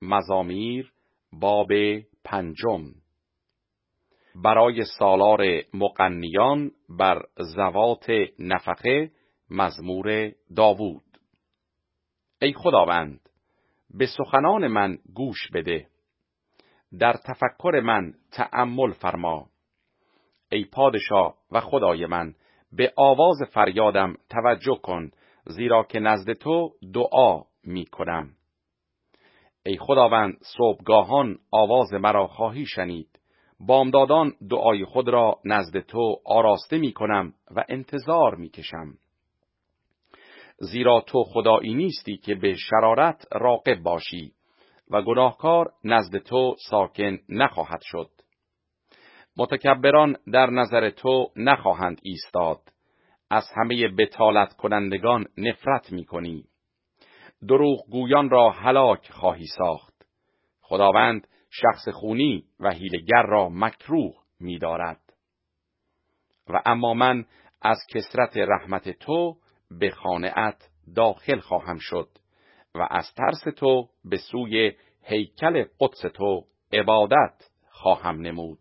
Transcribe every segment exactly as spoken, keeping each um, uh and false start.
مزامیر باب پنجم. برای سالار مغنیان بر زوات نفخه مزمور داوود. ای خداوند، به سخنان من گوش بده، در تفکر من تأمل فرما. ای پادشاه و خدای من، به آواز فریادم توجه کن، زیرا که نزد تو دعا می کنم. ای خداوند، صبحگاهان آواز مرا خواهی شنید، بامدادان دعای خود را نزد تو آراسته می کنم و انتظار می کشم. زیرا تو خدایی نیستی که به شرارت راقب باشی و گناهکار نزد تو ساکن نخواهد شد. متکبران در نظر تو نخواهند ایستاد، از همه بطالت کنندگان نفرت می کنی. دروغ گویان را هلاک خواهی ساخت. خداوند شخص خونی و حیله‌گر را مکروه می دارد. و اما من از کثرت رحمت تو به خانه‌ات داخل خواهم شد و از ترس تو به سوی هیکل قدس تو عبادت خواهم نمود.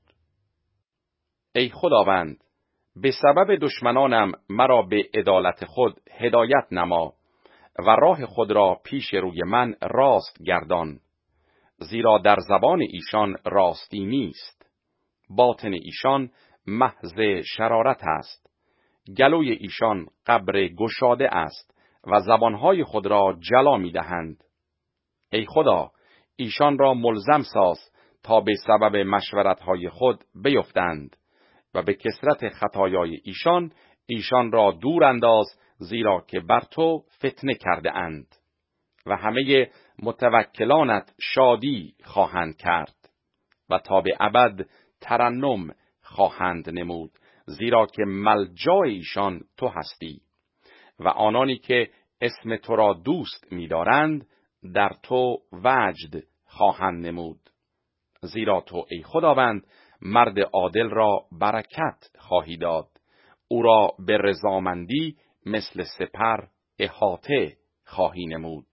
ای خداوند، به سبب دشمنانم مرا به عدالت خود هدایت نما و راه خود را پیش روی من راست گردان. زیرا در زبان ایشان راستی نیست، باطن ایشان محض شرارت است. گلوی ایشان قبر گشاده است و زبانهای خود را جلا می دهند. ای خدا، ایشان را ملزم ساز تا به سبب مشورتهای خود بیفتند و به کثرت خطایای ایشان ایشان را دور انداز، زیرا که بر تو فتنه کرده اند و همه متوکلانت شادی خواهند کرد و تا به ابد ترنم خواهند نمود، زیرا که ملجای ایشان تو هستی و آنانی که اسم تو را دوست می‌دارند در تو وجد خواهند نمود. زیرا تو ای خداوند مرد عادل را برکت خواهی داد، او را به رضامندی مثل سپر احاطه خواهی نمود.